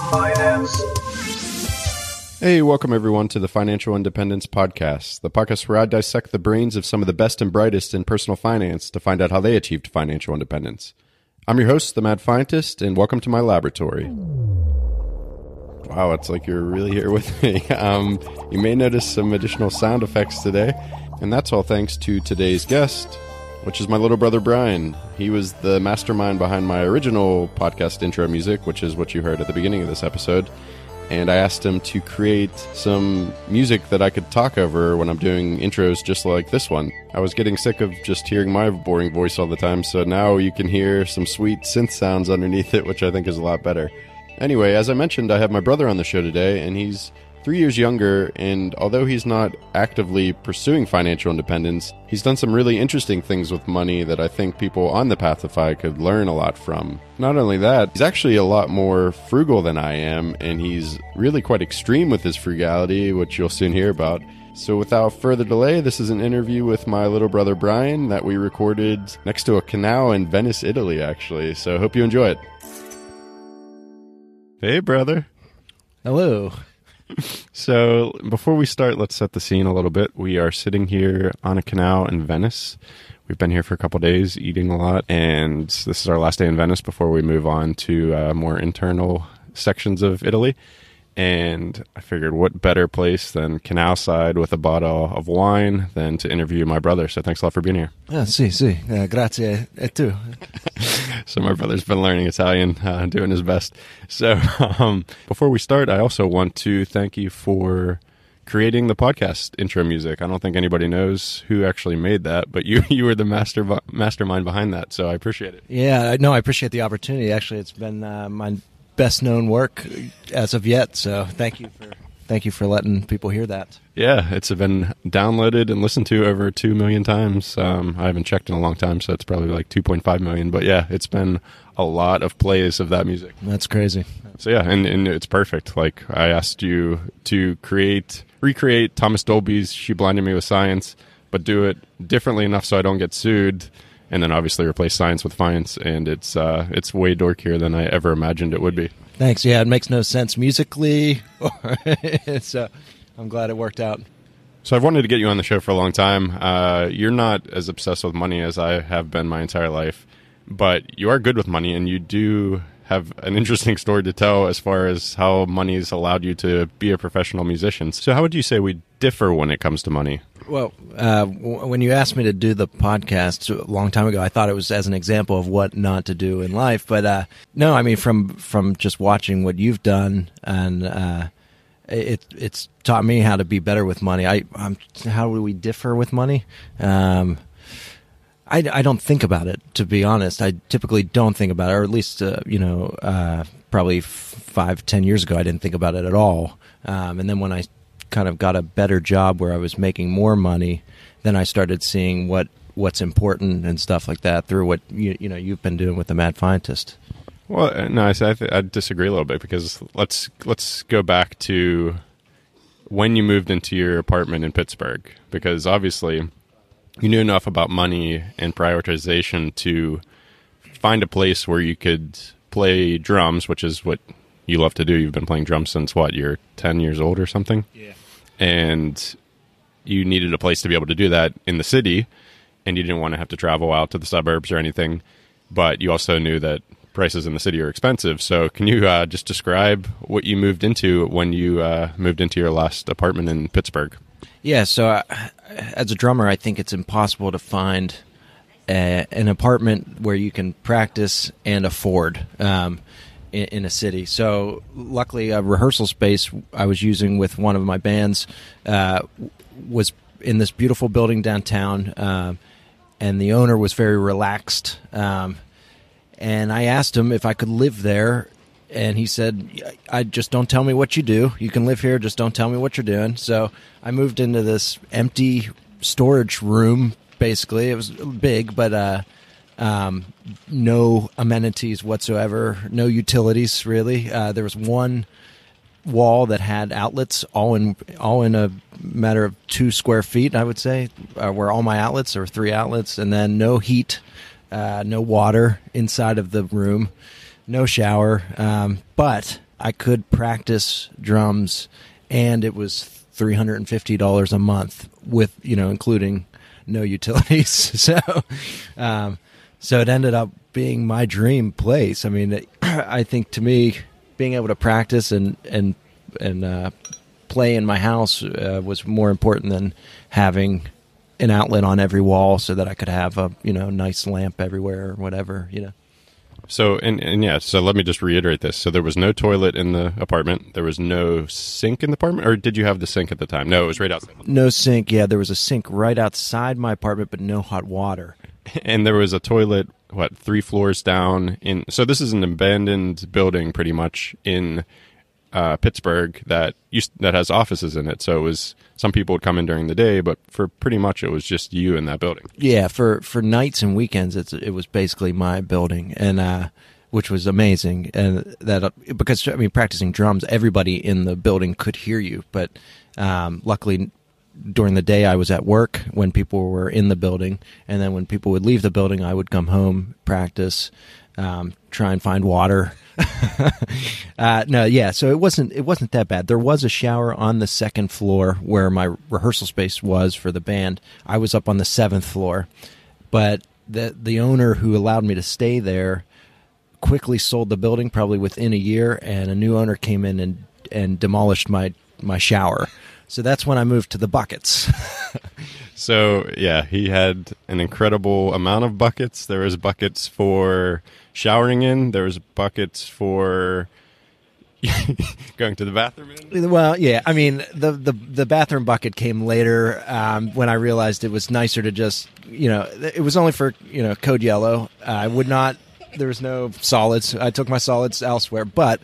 Finance. Hey, welcome everyone to the Financial Independence Podcast, the podcast where I dissect the brains of some of the best and brightest in personal finance to find out how they achieved financial independence. I'm your host, the Mad Fientist, and welcome to my laboratory. Wow, it's like you're really here with me. You may notice some additional sound effects today, and that's all thanks to today's guest, which is my little brother Brian. He was the mastermind behind my original podcast intro music, which is what you heard at the beginning of this episode. And I asked him to create some music that I could talk over when I'm doing intros just like this one. I was getting sick of just hearing my boring voice all the time, so now you can hear some sweet synth sounds underneath it, which I think is a lot better. Anyway, as I mentioned, I have my brother on the show today, and he's 3 years younger, and although he's not actively pursuing financial independence, he's done some really interesting things with money that I think people on the Pathify could learn a lot from. Not only that, he's actually a lot more frugal than I am, and he's really quite extreme with his frugality, which you'll soon hear about. So without further delay, this is an interview with my little brother Brian that we recorded next to a canal in Venice, Italy, actually. So hope you enjoy it. Hey, brother. Hello. So before we start, let's set the scene a little bit. We are sitting here on a canal in Venice. We've been here for a couple days, eating a lot, and this is our last day in Venice before we move on to more internal sections of Italy. And I figured what better place than canal side with a bottle of wine than to interview my brother. So thanks a lot for being here. Sì. Grazie. E tu? So my brother's been learning Italian, doing his best. So before we start, I also want to thank you for creating the podcast intro music. I don't think anybody knows who actually made that, but you were the mastermind behind that, so I appreciate it. Yeah, no, I appreciate the opportunity. Actually, it's been my best known work as of yet, so thank you for letting people hear that. Yeah, it's been downloaded and listened to over 2 million times. I haven't checked in a long time, so it's probably like 2.5 million. But yeah, it's been a lot of plays of that music. That's crazy. So yeah, and it's perfect. Like I asked you to recreate Thomas Dolby's She Blinded Me with Science, but do it differently enough so I don't get sued. And then obviously replace science with finance, and it's way dorkier than I ever imagined it would be. Thanks. Yeah, it makes no sense musically, so I'm glad it worked out. So I've wanted to get you on the show for a long time. You're not as obsessed with money as I have been my entire life, but you are good with money, and you do have an interesting story to tell as far as how money's allowed you to be a professional musician. So how would you say we differ when it comes to money? Well, when you asked me to do the podcast a long time ago, I thought it was as an example of what not to do in life. But no, I mean, from just watching what you've done, and it's taught me how to be better with money. How do we differ with money? I don't think about it, to be honest. I typically don't think about it, or at least, probably 5-10 years ago, I didn't think about it at all. And then when I kind of got a better job where I was making more money, then I started seeing what's important and stuff like that through what you've been doing with the Mad Fientist. Well, no, I disagree a little bit, because let's go back to when you moved into your apartment in Pittsburgh, because obviously you knew enough about money and prioritization to find a place where you could play drums, which is what you love to do. You've been playing drums since what, you're 10 years old or something? Yeah. And you needed a place to be able to do that in the city, and you didn't want to have to travel out to the suburbs or anything, but you also knew that prices in the city are expensive. So can you just describe what you moved into when you moved into your last apartment in Pittsburgh? Yeah, so as a drummer, I think it's impossible to find an apartment where you can practice and afford in a city. So luckily, a rehearsal space I was using with one of my bands was in this beautiful building downtown, and the owner was very relaxed. And I asked him if I could live there, and he said, "I just don't tell me what you do. You can live here, just don't tell me what you're doing." So I moved into this empty storage room. Basically, it was big, but no amenities whatsoever, no utilities really. There was one wall that had outlets, all in a matter of 2 square feet, I would say, where all my outlets, or 3 outlets, and then no heat, no water inside of the room, no shower. But I could practice drums, and it was $350 a month with, including no utilities. So it ended up being my dream place. I mean, I think to me, being able to practice and play in my house was more important than having an outlet on every wall so that I could have a nice lamp everywhere or whatever. So so let me just reiterate this. So there was no toilet in the apartment. There was no sink in the apartment, or did you have the sink at the time? No, it was right outside. No sink. Yeah, there was a sink right outside my apartment, but no hot water. And there was a toilet, 3 floors down in. So this is an abandoned building, pretty much in Pittsburgh that has offices in it. So it was, some people would come in during the day, but for pretty much it was just you in that building. Yeah, for nights and weekends, it was basically my building, and which was amazing. And that because practicing drums, everybody in the building could hear you, but luckily during the day I was at work when people were in the building, and then when people would leave the building, I would come home, practice, try and find water. So it wasn't that bad. There was a shower on the second floor where my rehearsal space was for the band. I was up on the 7th floor, but the owner who allowed me to stay there quickly sold the building, probably within a year, and a new owner came in and demolished my shower. So that's when I moved to the buckets. So, yeah, he had an incredible amount of buckets. There was buckets for showering in. There was buckets for going to the bathroom in. Well, yeah, the bathroom bucket came later when I realized it was nicer to just, it was only for, code yellow. I would not, there was no solids. I took my solids elsewhere. But,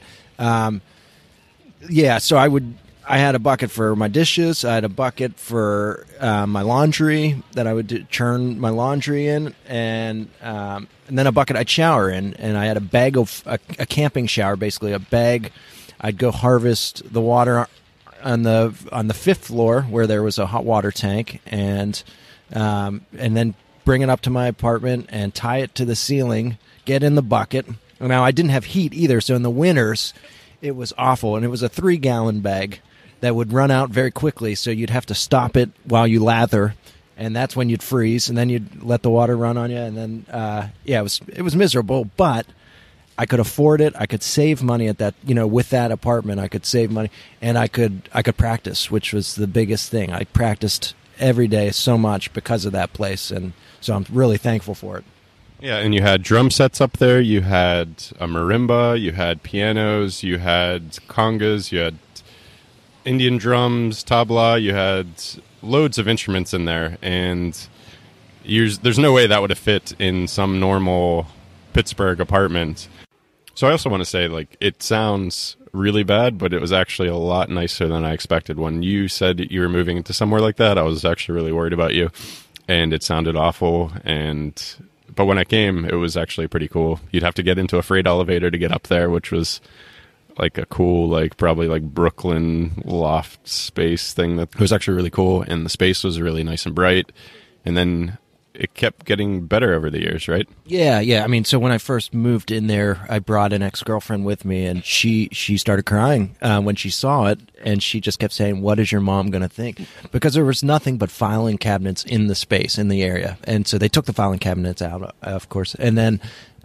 so I had a bucket for my dishes. I had a bucket for my laundry that I would churn my laundry in, and then a bucket I'd shower in. And I had a bag of a camping shower, basically a bag. I'd go harvest the water on the 5th floor where there was a hot water tank, and then bring it up to my apartment and tie it to the ceiling. Get in the bucket. Now I didn't have heat either, so in the winters it was awful, and it was a 3-gallon bag that would run out very quickly, so you'd have to stop it while you lather, and that's when you'd freeze, and then you'd let the water run on you, and then it was miserable, but I could afford it. I could save money at that, with that apartment. I could save money, and I could practice, which was the biggest thing. I practiced every day so much because of that place, and so I'm really thankful for it. Yeah, and you had drum sets up there. You had a marimba. You had pianos. You had congas. You had Indian drums, tabla. You had loads of instruments in there, and there's no way that would have fit in some normal Pittsburgh apartment. So I also want to say, it sounds really bad, but it was actually a lot nicer than I expected. When you said you were moving into somewhere like that, I was actually really worried about you, and it sounded awful. But when I came, it was actually pretty cool. You'd have to get into a freight elevator to get up there, which was a cool, probably Brooklyn loft space thing. That was actually really cool, and the space was really nice and bright. And then it kept getting better over the years, right? Yeah. So when I first moved in there, I brought an ex-girlfriend with me, and she started crying when she saw it, and she just kept saying, "What is your mom going to think?" Because there was nothing but filing cabinets in the space, in the area. And so they took the filing cabinets out, of course. And then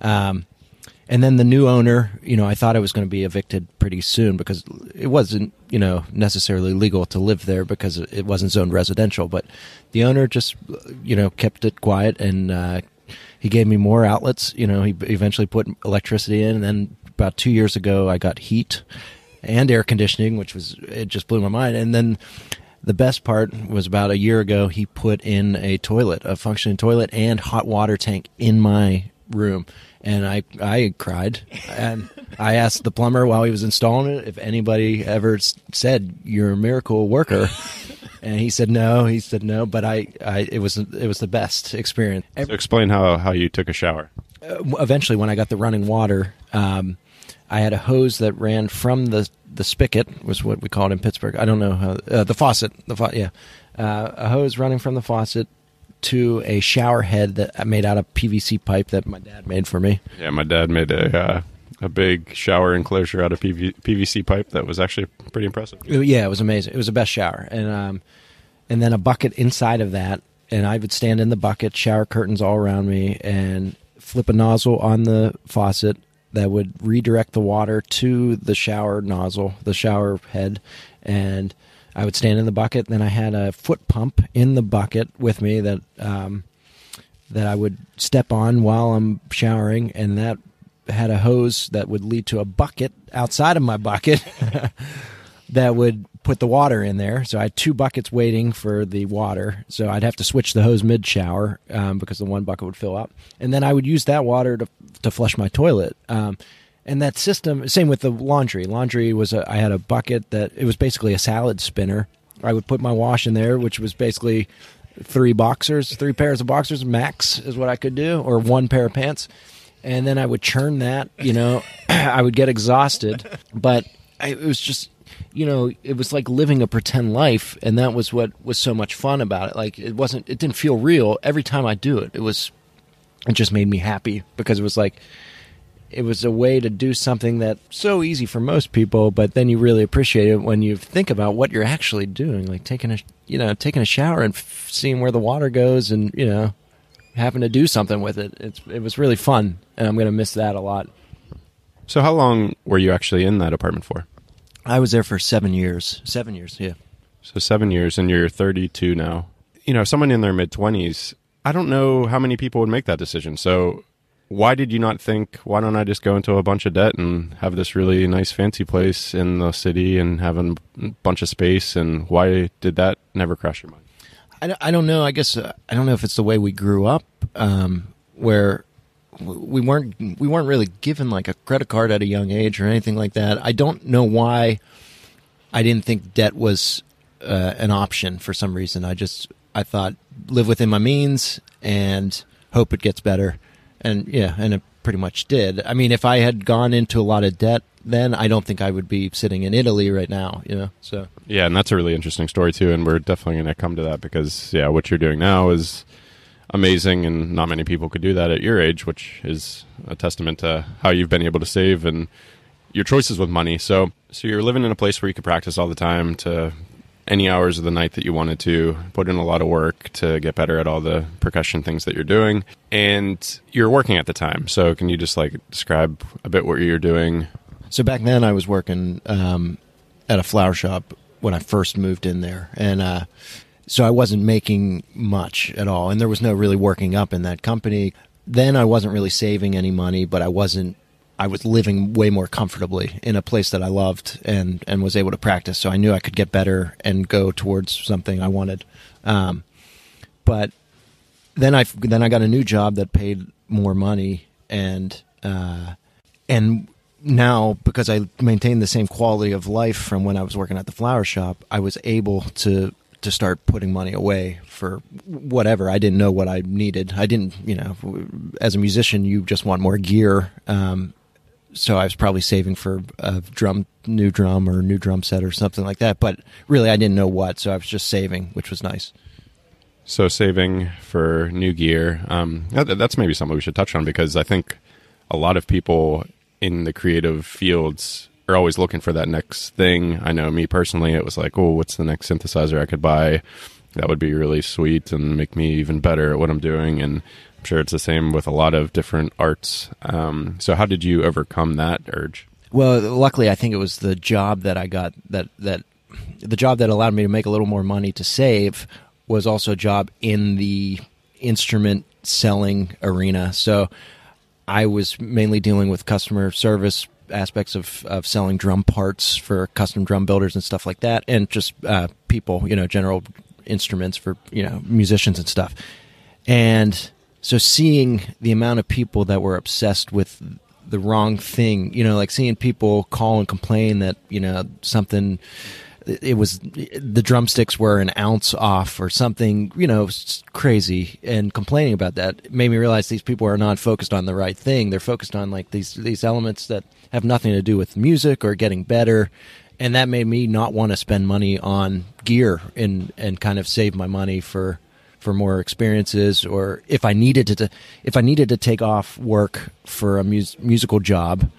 the new owner, I thought I was going to be evicted pretty soon because it wasn't, necessarily legal to live there because it wasn't zoned residential. But the owner just, kept it quiet, and he gave me more outlets. He eventually put electricity in, and then about 2 years ago, I got heat and air conditioning, it just blew my mind. And then the best part was about a year ago, he put in a functioning toilet and hot water tank in my room. And I cried, and I asked the plumber while he was installing it if anybody ever said, "You're a miracle worker," and he said no. But it was the best experience. So explain how you took a shower. Eventually, when I got the running water, I had a hose that ran from the spigot, was what we call it in Pittsburgh. I don't know how the faucet. A hose running from the faucet to a shower head that I made out of PVC pipe that my dad made for me. Yeah, my dad made a a big shower enclosure out of PVC pipe that was actually pretty impressive. Yeah, it was amazing. It was the best shower. And then a bucket inside of that, and I would stand in the bucket, shower curtains all around me, and flip a nozzle on the faucet that would redirect the water to the shower nozzle, the shower head, and I would stand in the bucket. Then I had a foot pump in the bucket with me that I would step on while I'm showering, and that had a hose that would lead to a bucket outside of my bucket that would put the water in there. So I had 2 buckets waiting for the water. So I'd have to switch the hose mid-shower because the one bucket would fill up. And then I would use that water to flush my toilet. And that system, same with the laundry. Laundry was I had a bucket that, it was basically a salad spinner. I would put my wash in there, which was basically 3 pairs of boxers max is what I could do, or 1 pair of pants. And then I would churn that, I would get exhausted, but it was just, it was like living a pretend life, and that was what was so much fun about it. Like, it didn't feel real. Every time I do it, it just made me happy, because it was like, it was a way to do something that's so easy for most people, but then you really appreciate it when you think about what you're actually doing, like taking a shower and seeing where the water goes, and, having to do something with it. It was really fun, and I'm going to miss that a lot. So how long were you actually in that apartment for? I was there for 7 years. 7 years, yeah. So 7 years, and you're 32 now. Someone in their mid-20s, I don't know how many people would make that decision. So why did you not think, why don't I just go into a bunch of debt and have this really nice fancy place in the city and have a bunch of space, and why did that never cross your mind? I don't know. I guess I don't know if it's the way we grew up, where we weren't really given like a credit card at a young age or anything like that. I don't know why I didn't think debt was an option for some reason. I thought live within my means and hope it gets better, and it pretty much did. I mean, if I had gone into a lot of debt, then I don't think I would be sitting in Italy right now, so. Yeah, and that's a really interesting story, too, and we're definitely going to come to that because, what you're doing now is amazing, and not many people could do that at your age, which is a testament to how you've been able to save and your choices with money. So you're living in a place where you could practice all the time to any hours of the night that you wanted to, put in a lot of work to get better at all the percussion things that you're doing, and you're working at the time. So can you just describe a bit what you're doing? So back then I was working at a flower shop when I first moved in there. And so I wasn't making much at all. And there was no really working up in that company. Then I wasn't really saving any money, but I was living way more comfortably in a place that I loved and was able to practice. So I knew I could get better and go towards something I wanted. But then I got a new job that paid more money, and now, because I maintained the same quality of life from when I was working at the flower shop, I was able to start putting money away for whatever. I didn't know what I needed. I didn't, as a musician, you just want more gear. So I was probably saving for a new drum or new drum set or something like that. But really, I didn't know what, so I was just saving, which was nice. So saving for new gear, that's maybe something we should touch on, because I think a lot of people in the creative fields are always looking for that next thing. I know me personally, it was like, oh, what's the next synthesizer I could buy? That would be really sweet and make me even better at what I'm doing. And I'm sure it's the same with a lot of different arts. So how did you overcome that urge? Well, luckily, I think it was the job that I got, that the job that allowed me to make a little more money to save was also a job in the instrument selling arena. So I was mainly dealing with customer service aspects of selling drum parts for custom drum builders and stuff like that, and just people, general instruments for, musicians and stuff. And so seeing the amount of people that were obsessed with the wrong thing, like seeing people call and complain that, something, it was the drumsticks were an ounce off or something, crazy, and complaining about that made me realize these people are not focused on the right thing. They're focused on like these elements that have nothing to do with music or getting better. And that made me not want to spend money on gear and kind of save my money for more experiences, or if I needed to take off work for a musical job,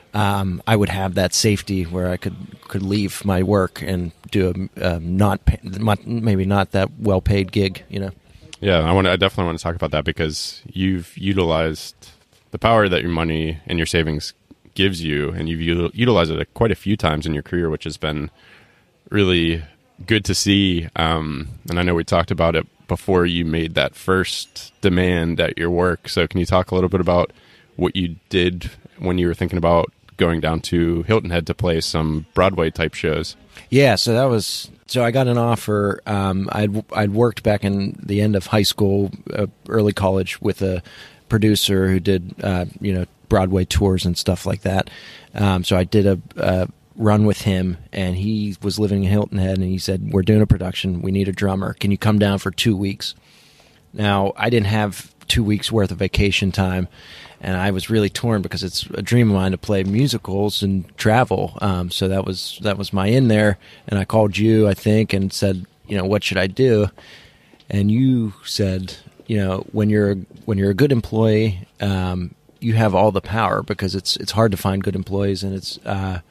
I would have that safety where I could leave my work and do a maybe not that well paid gig. Yeah, I definitely want to talk about that, because you've utilized the power that your money and your savings gives you, and you've utilized it quite a few times in your career, which has been really good to see. And I know we talked about it before you made that first demand at your work. So can you talk a little bit about what you did when you were thinking about going down to Hilton Head to play some Broadway type shows? Yeah, so I got an offer. I'd worked back in the end of high school, early college, with a producer who did Broadway tours and stuff like that. So I did a run with him, and he was living in Hilton Head, and he said, "We're doing a production. We need a drummer. Can you come down for 2 weeks?" Now, I didn't have 2 weeks worth of vacation time, and I was really torn because it's a dream of mine to play musicals and travel. So that was my in there, and I called you, I think, and said, what should I do? And you said, when you're a good employee, you have all the power, because it's hard to find good employees, and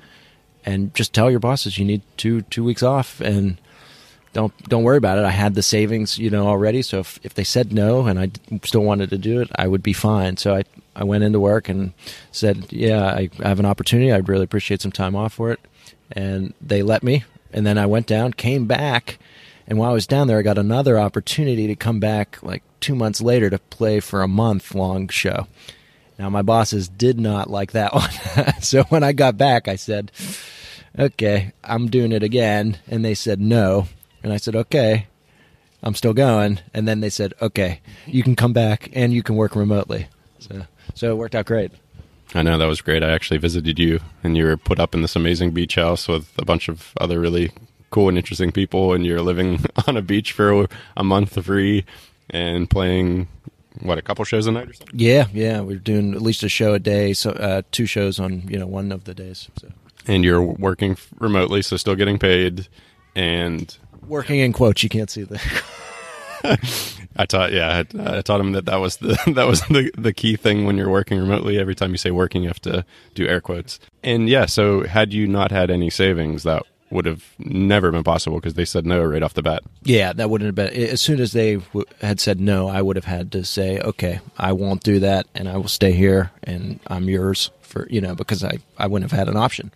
and just tell your bosses you need two weeks off, and don't worry about it. I had the savings, already. So if they said no and I still wanted to do it, I would be fine. So I went into work and said, yeah, I have an opportunity. I'd really appreciate some time off for it. And they let me. And then I went down, came back. And while I was down there, I got another opportunity to come back like 2 months later to play for a month-long show. Now, my bosses did not like that one. So when I got back, I said, okay, I'm doing it again. And they said no. And I said, okay, I'm still going. And then they said, okay, you can come back and you can work remotely. So it worked out great. I know, that was great. I actually visited you, and you were put up in this amazing beach house with a bunch of other really cool and interesting people, and you're living on a beach for a month free and playing, a couple shows a night or something? Yeah. We're doing at least a show a day, so 2 shows on one of the days. So. And you're working remotely, so still getting paid, and working in quotes. You can't see that. I taught him that was the key thing when you're working remotely. Every time you say working, you have to do air quotes. And yeah, so had you not had any savings, that would have never been possible, because they said no right off the bat. Yeah, that wouldn't have been. As soon as they had said no, I would have had to say, okay, I won't do that, and I will stay here, and I'm yours for because I wouldn't have had an option.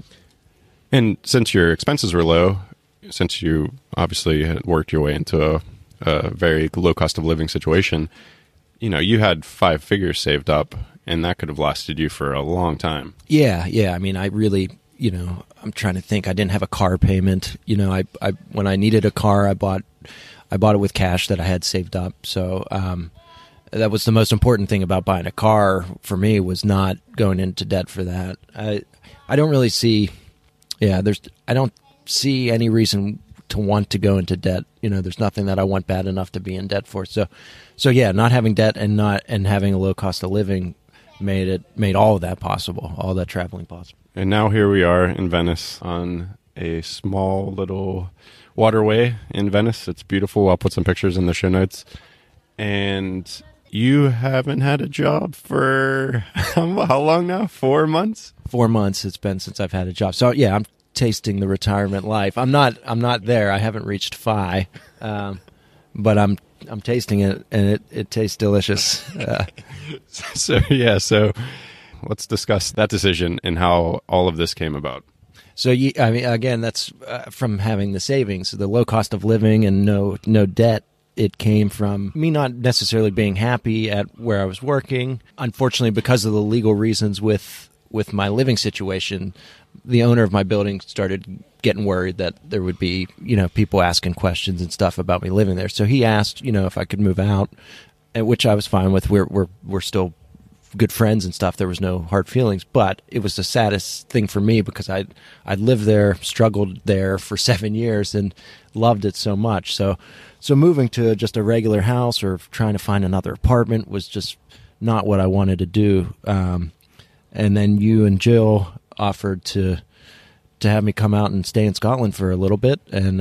And since your expenses were low, since you obviously had worked your way into a very low cost of living situation, you had 5 figures saved up, and that could have lasted you for a long time. Yeah. I mean, I really, I'm trying to think. I didn't have a car payment. I when I needed a car, I bought it with cash that I had saved up. So that was the most important thing about buying a car for me, was not going into debt for that. I don't really see. Yeah, I don't see any reason to want to go into debt. There's nothing that I want bad enough to be in debt for. So yeah, not having debt and having a low cost of living made all of that possible, all that traveling possible. And now here we are in Venice on a small little waterway in Venice. It's beautiful. I'll put some pictures in the show notes. And you haven't had a job for how long now? 4 months? 4 months it's been since I've had a job. So yeah, I'm tasting the retirement life. I'm not there. I haven't reached FI, but I'm tasting it, and it tastes delicious. So let's discuss that decision and how all of this came about. So I mean, again, that's from having the savings, the low cost of living, and no debt. It came from me not necessarily being happy at where I was working. Unfortunately, because of the legal reasons with my living situation, the owner of my building started getting worried that there would be, people asking questions and stuff about me living there. So he asked, if I could move out, which I was fine with. We're still good friends and stuff. There was no hard feelings, but it was the saddest thing for me, because I'd lived there, struggled there for 7 years, and loved it so much. So moving to just a regular house or trying to find another apartment was just not what I wanted to do. And then you and Jill offered to have me come out and stay in Scotland for a little bit, and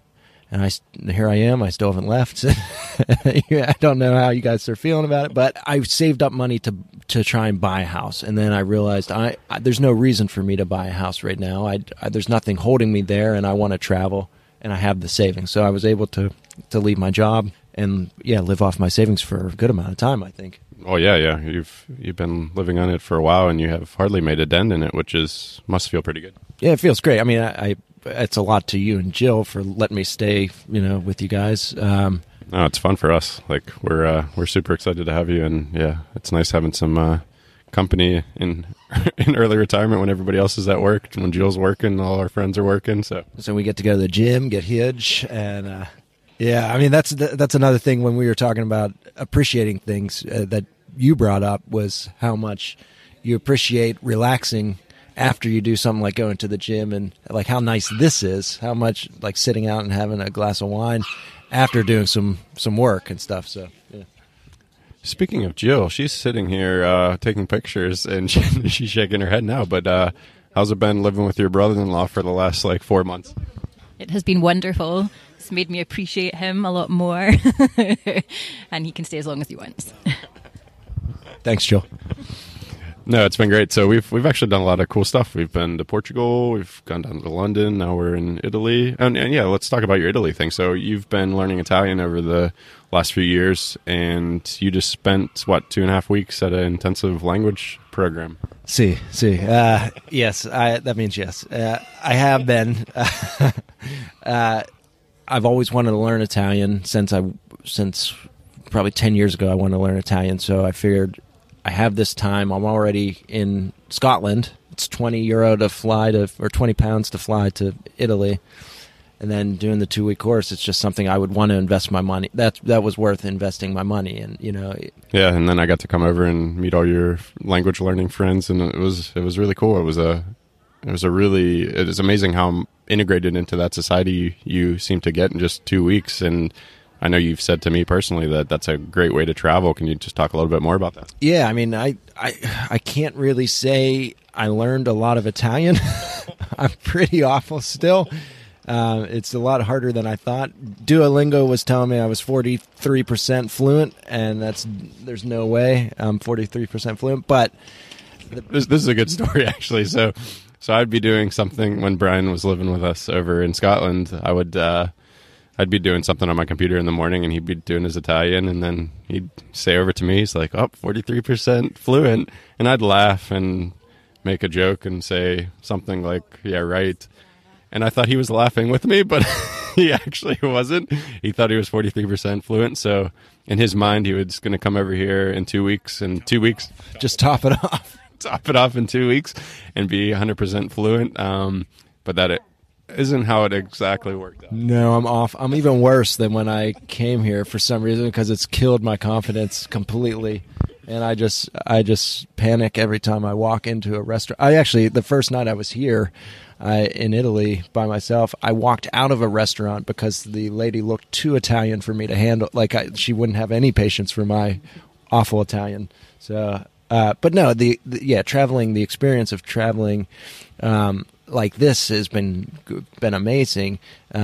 here I am. I still haven't left. I don't know how you guys are feeling about it, but I saved up money to to try and buy a house. And then I realized there's no reason for me to buy a house right now. There's nothing holding me there, and I want to travel, and I have the savings. So I was able to leave my job and live off my savings for a good amount of time, I think. Oh yeah. You've been living on it for a while, and you have hardly made a dent in it, which must feel pretty good. Yeah, it feels great. I mean, it's a lot to you and Jill for letting me stay, with you guys. No, it's fun for us. Like we're super excited to have you, and yeah, it's nice having some company in early retirement when everybody else is at work. When Jill's working, all our friends are working. So we get to go to the gym, get huge, and I mean that's another thing when we were talking about appreciating things that you brought up was how much you appreciate relaxing after you do something like going to the gym, and like how nice this is, how much like sitting out and having a glass of wine after doing some work and stuff. So yeah. Speaking of Jill, she's sitting here taking pictures, and she's shaking her head now. But how's it been living with your brother-in-law for the last 4 months? It has been wonderful. It's made me appreciate him a lot more, and he can stay as long as he wants. Thanks, Jill. No, it's been great. So we've actually done a lot of cool stuff. We've been to Portugal. We've gone down to London. Now we're in Italy. And yeah, let's talk about your Italy thing. So you've been learning Italian over the last few years, and you just spent, 2.5 weeks at an intensive language program. Yes, that means yes. I have been. I've always wanted to learn Italian since probably 10 years ago. I wanted to learn Italian, so I figured I have this time. I'm already in Scotland. It's €20 to fly or £20 to fly to Italy, and then doing the 2-week course. It's just something I would want to invest my money. That was worth investing my money, and Yeah, and then I got to come over and meet all your language learning friends, and it was really cool. It is amazing how integrated into that society you seem to get in just 2 weeks. And I know you've said to me personally that that's a great way to travel. Can you just talk a little bit more about that? Yeah, I mean, I can't really say I learned a lot of Italian. I'm pretty awful still. It's a lot harder than I thought. Duolingo was telling me I was 43% fluent, and there's no way I'm 43% fluent. But this is a good story, actually. So I'd be doing something when Brian was living with us over in Scotland. I'd be doing something on my computer in the morning, and he'd be doing his Italian, and then he'd say over to me, he's like, 43% fluent. And I'd laugh and make a joke and say something like, yeah, right. And I thought he was laughing with me, but he actually wasn't. He thought he was 43% fluent. So in his mind, he was going to come over here in 2 weeks, and 2 weeks, just top it off. Top it off in 2 weeks and be 100% fluent. But that isn't how it exactly worked out. No, I'm off. I'm even worse than when I came here for some reason, because it's killed my confidence completely. And I just panic every time I walk into a restaurant. The first night I was here in Italy by myself, I walked out of a restaurant because the lady looked too Italian for me to handle. She wouldn't have any patience for my awful Italian. So, but no, the experience of traveling like this has been amazing,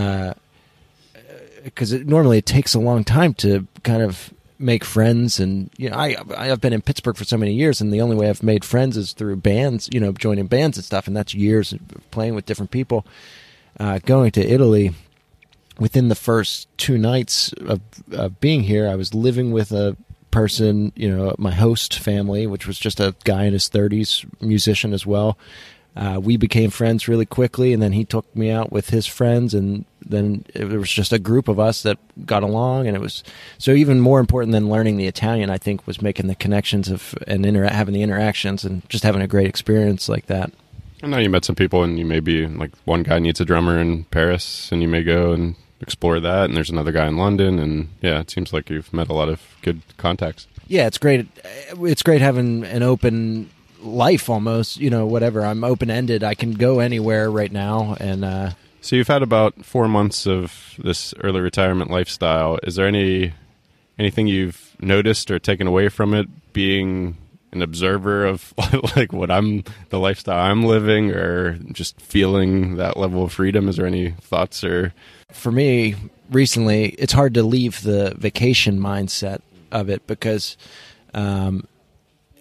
because normally it takes a long time to kind of make friends. And I've been in Pittsburgh for so many years, and the only way I've made friends is through bands, joining bands and stuff, and that's years of playing with different people. Going to Italy, within the first 2 nights of being here, I was living with a person, my host family, which was just a guy in his 30s, musician as well. We became friends really quickly, and then he took me out with his friends, and then there was just a group of us that got along. And it was so even more important than learning the Italian, I think, was making the connections and having the interactions and just having a great experience like that. I know you met some people, and you may be like, one guy needs a drummer in Paris, and you may go and explore that, and there's another guy in London, and yeah, it seems like you've met a lot of good contacts. Yeah, it's great. It's great having an open life almost, whatever. I'm open-ended. I can go anywhere right now. And so you've had about 4 months of this early retirement lifestyle. Is there anything you've noticed or taken away from it, being an observer of the lifestyle I'm living, or just feeling that level of freedom? Is there any thoughts? Or for me recently, it's hard to leave the vacation mindset of it, because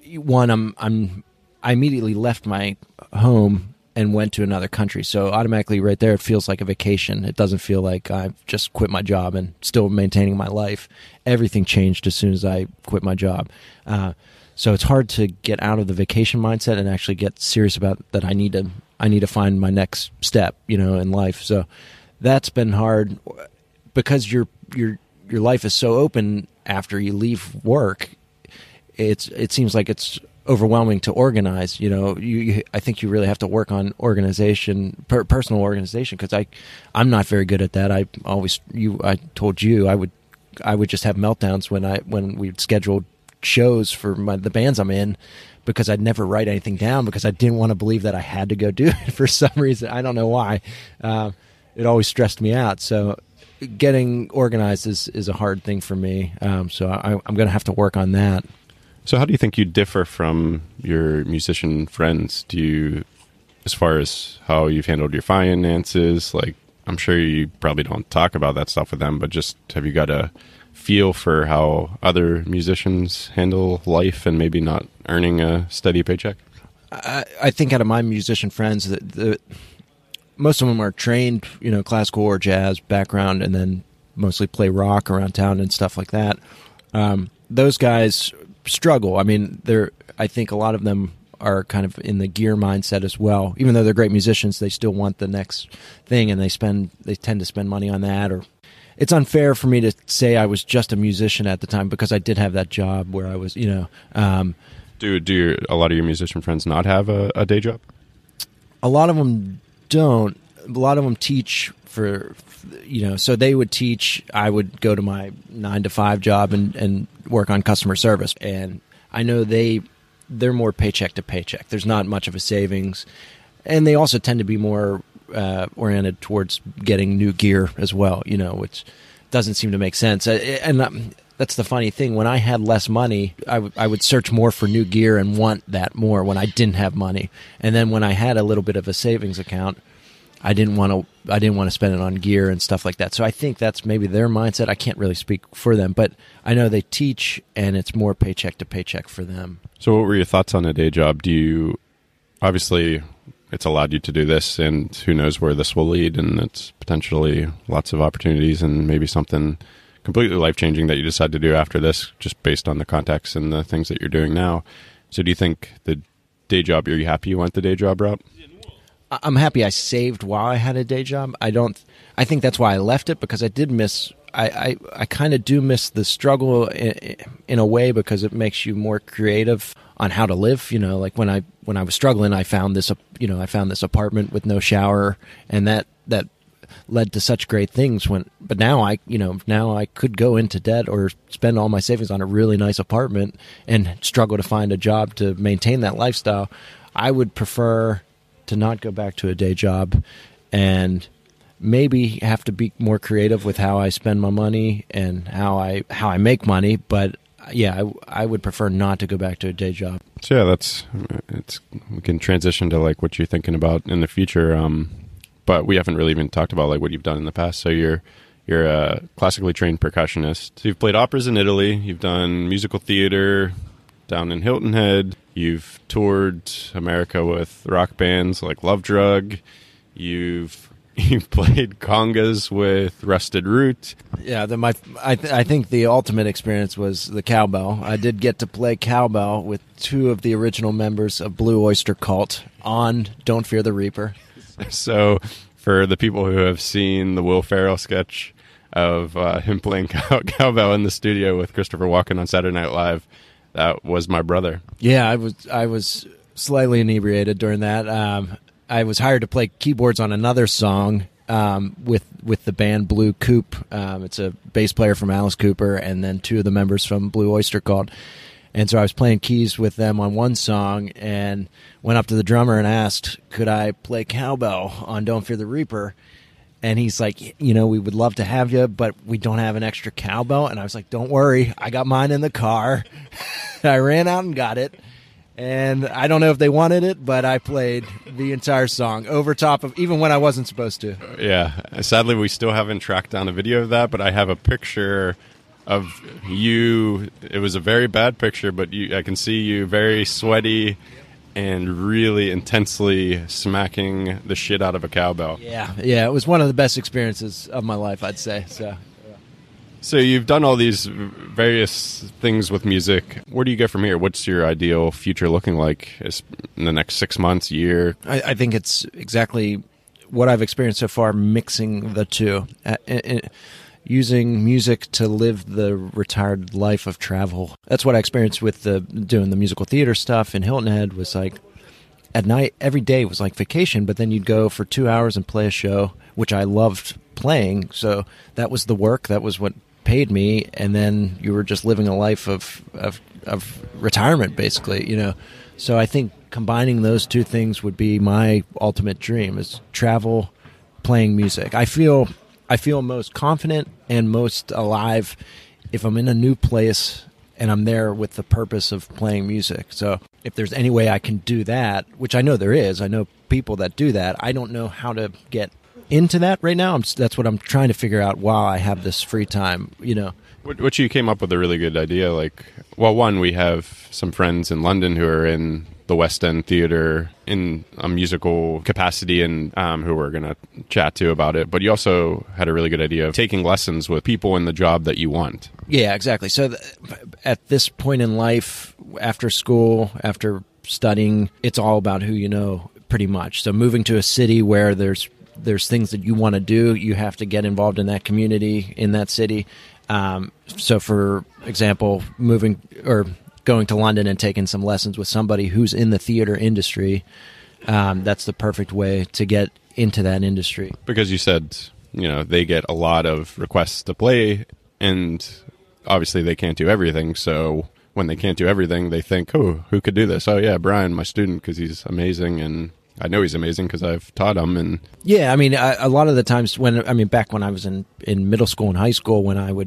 one, I immediately left my home and went to another country. So automatically right there, it feels like a vacation. It doesn't feel like I've just quit my job and still maintaining my life. Everything changed as soon as I quit my job. So it's hard to get out of the vacation mindset and actually get serious about that. I need to find my next step, in life. So that's been hard because your life is so open after you leave work. It seems like it's overwhelming to organize. I think you really have to work on organization, personal organization, because I'm not very good at that. I told you I would just have meltdowns when we scheduled shows for the bands I'm in, because I'd never write anything down because I didn't want to believe that I had to go do it for some reason. I don't know why. It always stressed me out. So getting organized is a hard thing for me. So I'm going to have to work on that. So how do you think you differ from your musician friends? As far as how you've handled your finances, like, I'm sure you probably don't talk about that stuff with them, but just have you got a feel for how other musicians handle life and maybe not earning a steady paycheck? I think out of my musician friends, that most of them are trained, classical or jazz background, and then mostly play rock around town and stuff like that. Those guys struggle. I mean, I think a lot of them are kind of in the gear mindset as well. Even though they're great musicians, they still want the next thing, and they tend to spend money on that. Or it's unfair for me to say I was just a musician at the time, because I did have that job where I was, Do a lot of your musician friends not have a day job? A lot of them don't. A lot of them teach so they would teach. I would go to my 9-to-5 job and work on customer service. And I know they're more paycheck to paycheck. There's not much of a savings. And they also tend to be more oriented towards getting new gear as well, which doesn't seem to make sense. And that's the funny thing. When I had less money, I would search more for new gear and want that more when I didn't have money. And then when I had a little bit of a savings account, I didn't want to spend it on gear and stuff like that. So I think that's maybe their mindset. I can't really speak for them, but I know they teach, and it's more paycheck to paycheck for them. So what were your thoughts on a day job? Obviously it's allowed you to do this, and who knows where this will lead, and it's potentially lots of opportunities and maybe something completely life-changing that you decide to do after this, just based on the context and the things that you're doing now. So do you think the day job, are you happy you went the day job route? I'm happy I saved while I had a day job. I think that's why I left it, because I did miss, I kind of do miss the struggle in a way, because it makes you more creative on how to live. Like when I was struggling, I found this apartment with no shower, and that led to such great things. But now I could go into debt or spend all my savings on a really nice apartment and struggle to find a job to maintain that lifestyle. I would prefer to not go back to a day job, and maybe have to be more creative with how I spend my money and how I make money. But yeah, I would prefer not to go back to a day job. So yeah, we can transition to like what you're thinking about in the future. But we haven't really even talked about like what you've done in the past. So you're a classically trained percussionist. So you've played operas in Italy. You've done musical theater down in Hilton Head. You've toured America with rock bands like Love Drug. You've played congas with Rusted Root. Yeah, I think the ultimate experience was the cowbell. I did get to play cowbell with two of the original members of Blue Oyster Cult on Don't Fear the Reaper. So for the people who have seen the Will Ferrell sketch of him playing cowbell in the studio with Christopher Walken on Saturday Night Live, that was my brother. Yeah, I was slightly inebriated during that. I was hired to play keyboards on another song with the band Blue Coupe. It's a bass player from Alice Cooper, and then two of the members from Blue Oyster Cult. And so I was playing keys with them on one song, and went up to the drummer and asked, could I play cowbell on Don't Fear the Reaper? And he's like, we would love to have you, but we don't have an extra cowbell. And I was like, don't worry, I got mine in the car. I ran out and got it. And I don't know if they wanted it, but I played the entire song over top of, even when I wasn't supposed to. Yeah. Sadly, we still haven't tracked down a video of that, but I have a picture of you. It was a very bad picture, but I can see you very sweaty and really intensely smacking the shit out of a cowbell. Yeah, it was one of the best experiences of my life, I'd say. So you've done all these various things with music. Where do you go from here? What's your ideal future looking like in the next 6 months, year? I think it's exactly what I've experienced so far, mixing the two. Using music to live the retired life of travel. That's what I experienced with doing the musical theater stuff in Hilton Head. Was like at night, every day was like vacation, but then you'd go for 2 hours and play a show, which I loved playing. So that was the work. That was what paid me. And then you were just living a life of retirement, basically, So I think combining those two things would be my ultimate dream: is travel, playing music. I feel most confident and most alive if I'm in a new place and I'm there with the purpose of playing music. So if there's any way I can do that, which I know there is, I know people that do that. I don't know how to get into that right now. That's what I'm trying to figure out while I have this free time, Which you came up with a really good idea. One, we have some friends in London who are in the West End Theater in a musical capacity, and who we're going to chat to about it. But you also had a really good idea of taking lessons with people in the job that you want. Yeah, exactly. So at this point in life, after school, after studying, it's all about who you know, pretty much. So moving to a city where there's things that you want to do, you have to get involved in that community, in that city. So for example, going to London and taking some lessons with somebody who's in the theater industry, that's the perfect way to get into that industry. Because you said, they get a lot of requests to play, and obviously they can't do everything. So when they can't do everything, they think, oh, who could do this? Oh, yeah, Brian, my student, because he's amazing, and I know he's amazing because I've taught him. And yeah, I mean, a lot of the times back when I was in middle school and high school, when I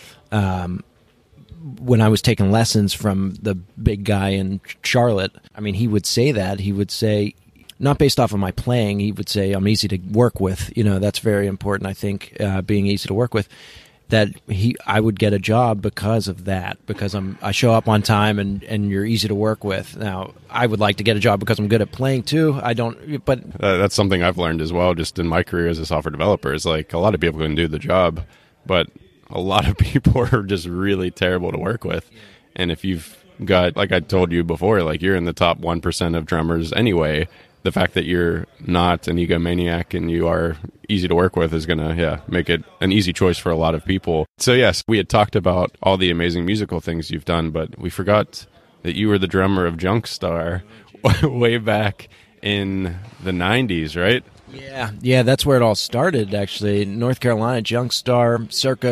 was taking lessons from the big guy in Charlotte, he would say that. He would say, not based off of my playing, he would say, I'm easy to work with. That's very important, I think, being easy to work with. That I would get a job because of that, because I show up on time and you're easy to work with. Now, I would like to get a job because I'm good at playing too. I don't, but that's something I've learned as well, just in my career as a software developer. Is like a lot of people can do the job, but a lot of people are just really terrible to work with. And if you've got, like I told you before, like you're in the top 1% of drummers anyway, the fact that you're not an egomaniac and you are easy to work with is going to, make it an easy choice for a lot of people. So yes, we had talked about all the amazing musical things you've done, but we forgot that you were the drummer of Junk Star way back in the 90s, right? Yeah, that's where it all started, actually. North Carolina, Junk Star, circa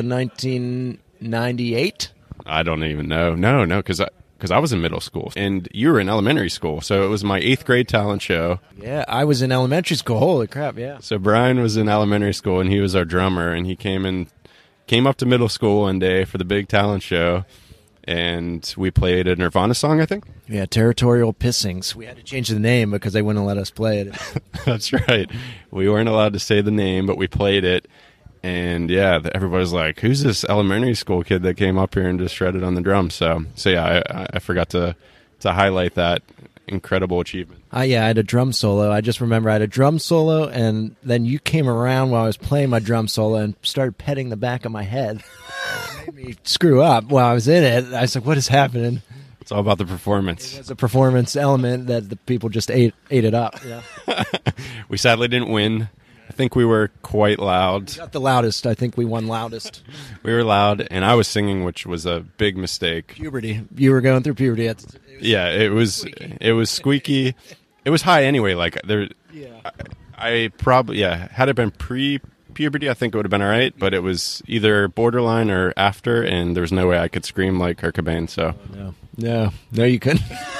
1998. I don't even know. No, because I was in middle school and you were in elementary school. So it was my 8th grade talent show. Yeah, I was in elementary school. Holy crap, yeah. So Brian was in elementary school and he was our drummer, and he came up to middle school one day for the big talent show, and we played a Nirvana song, I think. Yeah, Territorial Pissings. We had to change the name because they wouldn't let us play it. That's right. We weren't allowed to say the name, but we played it. And yeah, everybody's like, who's this elementary school kid that came up here and just shredded on the drums? So yeah, I forgot to highlight that incredible achievement. I had a drum solo. I just remember I had a drum solo, and then you came around while I was playing my drum solo and started petting the back of my head. It made me screw up while I was in it. I was like, what is happening? It's all about the performance. It's a performance element that the people just ate it up. Yeah. We sadly didn't win. I think we were quite loud. Not the loudest. I think we won loudest. We were loud, and I was singing, which was a big mistake. Puberty. You were going through puberty. It was squeaky. It was high anyway. Like there, yeah. I probably had it been pre-puberty, I think it would have been all right. But it was either borderline or after, and there was no way I could scream like Kurt Cobain. So no, you couldn't.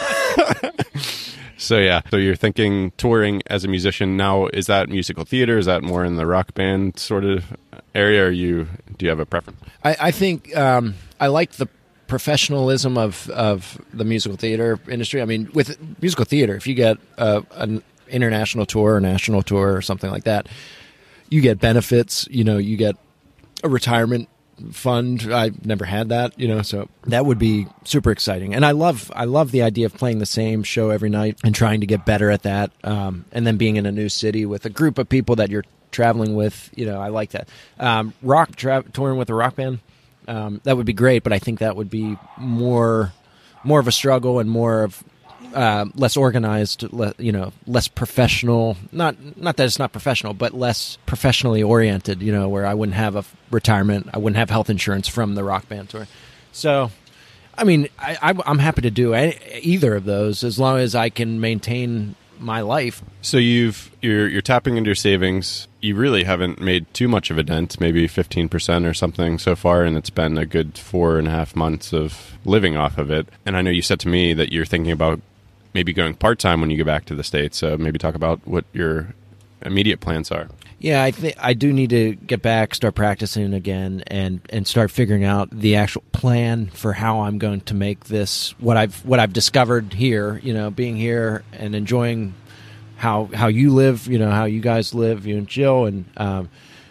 So you're thinking touring as a musician now. Is that musical theater? Is that more in the rock band sort of area? Or do you have a preference? I think I like the professionalism of the musical theater industry. I mean, with musical theater, if you get an international tour or national tour or something like that, you get benefits. You get a retirement fund. I've never had that, so that would be super exciting. And I love the idea of playing the same show every night and trying to get better at that. And then being in a new city with a group of people that you're traveling with, I like that. Touring with a rock band, that would be great, but I think that would be more of a struggle and more of less organized, less professional. Not that it's not professional, but less professionally oriented. Where I wouldn't have a retirement, I wouldn't have health insurance from the rock band tour. So, I mean, I'm happy to do either of those as long as I can maintain my life. So you're tapping into your savings. You really haven't made too much of a dent, maybe 15% or something so far, and it's been a good 4.5 months of living off of it. And I know you said to me that you're thinking about maybe going part-time when you go back to the States. So maybe talk about what your immediate plans are. Yeah, I think I do need to get back, start practicing again, and start figuring out the actual plan for how I'm going to make this what I've discovered here. Being here and enjoying how you live. How you guys live, you and Jill, and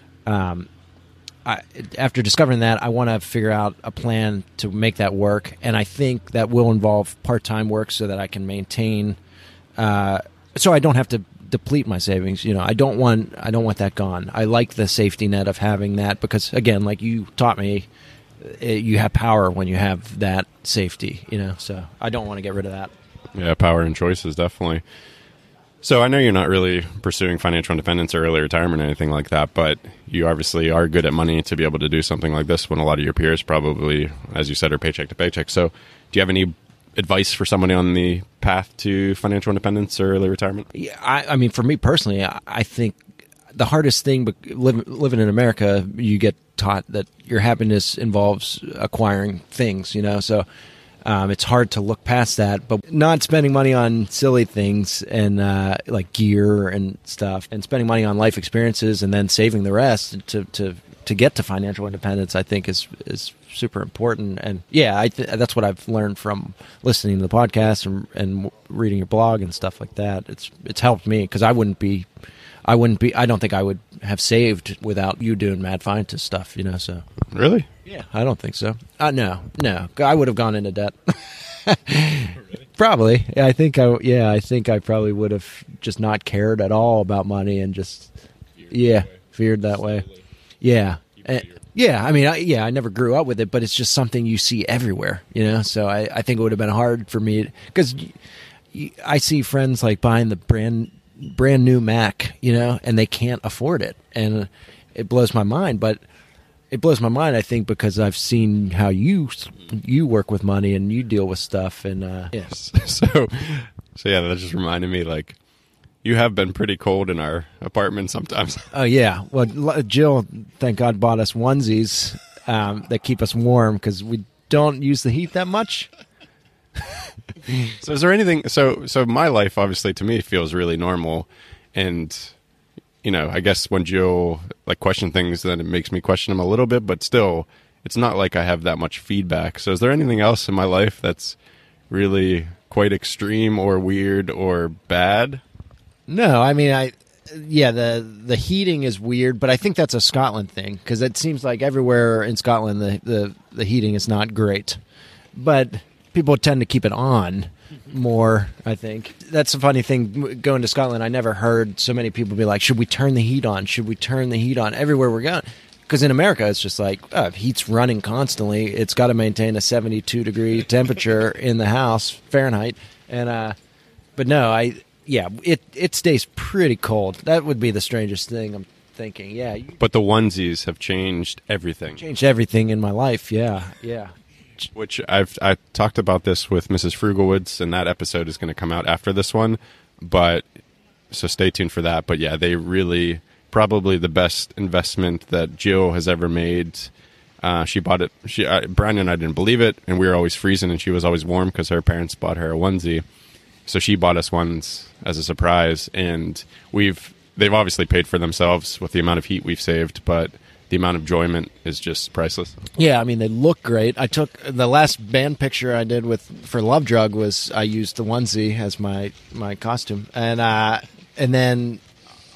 after discovering that, I want to figure out a plan to make that work, and I think that will involve part-time work so that I can maintain, so I don't have to deplete my savings. I don't want that gone. I like the safety net of having that because, again, like you taught me, you have power when you have that safety. So I don't want to get rid of that. Yeah, power and choices, definitely. So I know you're not really pursuing financial independence or early retirement or anything like that, but you obviously are good at money to be able to do something like this when a lot of your peers probably, as you said, are paycheck to paycheck. So do you have any advice for somebody on the path to financial independence or early retirement? Yeah, I mean, for me personally, I think the hardest thing, living in America, you get taught that your happiness involves acquiring things, so it's hard to look past that, but not spending money on silly things and like gear and stuff, and spending money on life experiences and then saving the rest to get to financial independence, I think is super important. And yeah, that's what I've learned from listening to the podcast and reading your blog and stuff like that. It's helped me because I don't think I would have saved without you doing Mad Fientist stuff, so. Really? Yeah, I don't think so. No, I would have gone into debt. Probably. I think I probably would have just not cared at all about money and just feared that way. Yeah. Yeah, I mean, I never grew up with it, but it's just something you see everywhere, So I think it would have been hard for me because I see friends like buying the brand new Mac, and they can't afford it, and it blows my mind. But it blows my mind, I think, because I've seen how you work with money and you deal with stuff, and So yeah, that just reminded me, like, you have been pretty cold in our apartment sometimes. Oh yeah, well, Jill, thank God, bought us onesies that keep us warm because we don't use the heat that much. So is there anything? So my life, obviously, to me, feels really normal, and I guess when Jill question things, then it makes me question them a little bit. But still, it's not like I have that much feedback. So is there anything else in my life that's really quite extreme or weird or bad? No, I mean, the heating is weird, but I think that's a Scotland thing because it seems like everywhere in Scotland the heating is not great, but people tend to keep it on more, I think. That's a funny thing. Going to Scotland, I never heard so many people be like, should we turn the heat on? Should we turn the heat on everywhere we're going? Because in America, it's just like, if heat's running constantly, it's got to maintain a 72-degree temperature in the house, Fahrenheit. And but no, it stays pretty cold. That would be the strangest thing, I'm thinking. Yeah. But the onesies have changed everything. Changed everything in my life, yeah. Which I talked about this with Mrs. Frugalwoods, and that episode is going to come out after this one. But so stay tuned for that. But yeah, they really probably the best investment that Jill has ever made. She bought it. Brian and I didn't believe it, and we were always freezing, and she was always warm because her parents bought her a onesie. So she bought us ones as a surprise, and they've obviously paid for themselves with the amount of heat we've saved, but the amount of enjoyment is just priceless. Yeah, I mean, they look great. I took the last band picture I did for Love Drug was I used the onesie as my costume, and then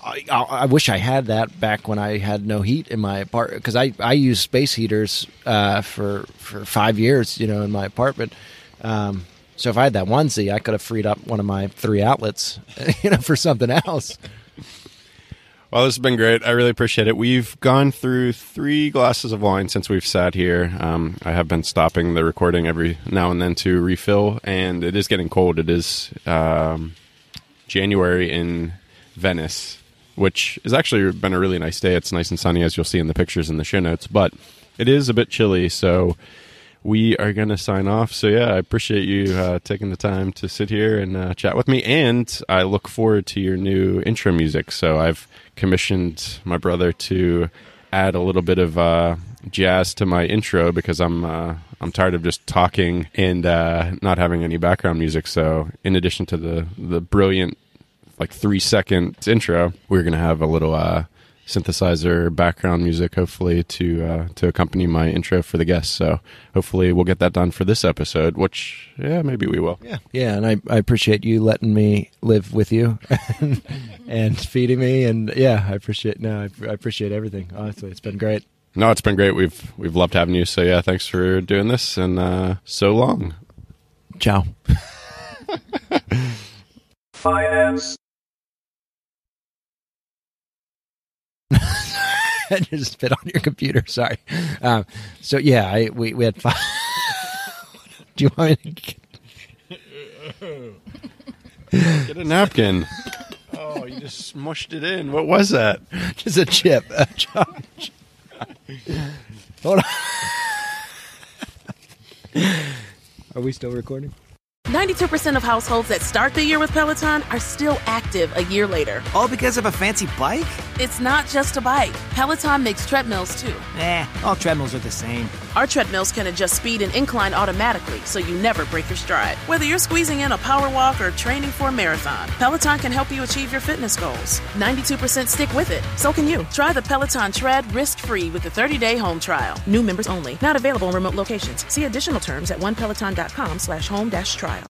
I wish I had that back when I had no heat in my apartment, because I used space heaters for 5 years, in my apartment. So if I had that onesie, I could have freed up one of my 3 outlets, for something else. Well, this has been great. I really appreciate it. We've gone through 3 glasses of wine since we've sat here. I have been stopping the recording every now and then to refill, and it is getting cold. It is January in Venice, which has actually been a really nice day. It's nice and sunny, as you'll see in the pictures in the show notes, but it is a bit chilly, so we are going to sign off. So, yeah, I appreciate you taking the time to sit here and chat with me, and I look forward to your new intro music. So I've commissioned my brother to add a little bit of jazz to my intro, because I'm tired of just talking and not having any background music. So in addition to the brilliant 3-second intro, we're going to have a little synthesizer background music, hopefully, to accompany my intro for the guests. So hopefully we'll get that done for this episode, which, maybe we will. Yeah, and I appreciate you letting me live with you and feeding me, and I appreciate everything. Honestly, it's been great. No, it's been great. We've loved having you. So yeah, thanks for doing this, and so long. Ciao. Finance. I just spit on your computer. Sorry. So yeah, we had 5. Do you want me to get a napkin? Oh, you just smushed it in. What was that? Just a chip. Hold on. Are we still recording? 92% of households that start the year with Peloton are still active a year later. All because of a fancy bike? It's not just a bike. Peloton makes treadmills, too. All treadmills are the same. Our treadmills can adjust speed and incline automatically, so you never break your stride. Whether you're squeezing in a power walk or training for a marathon, Peloton can help you achieve your fitness goals. 92% stick with it. So can you. Try the Peloton Tread risk-free with a 30-day home trial. New members only. Not available in remote locations. See additional terms at onepeloton.com/home-trial.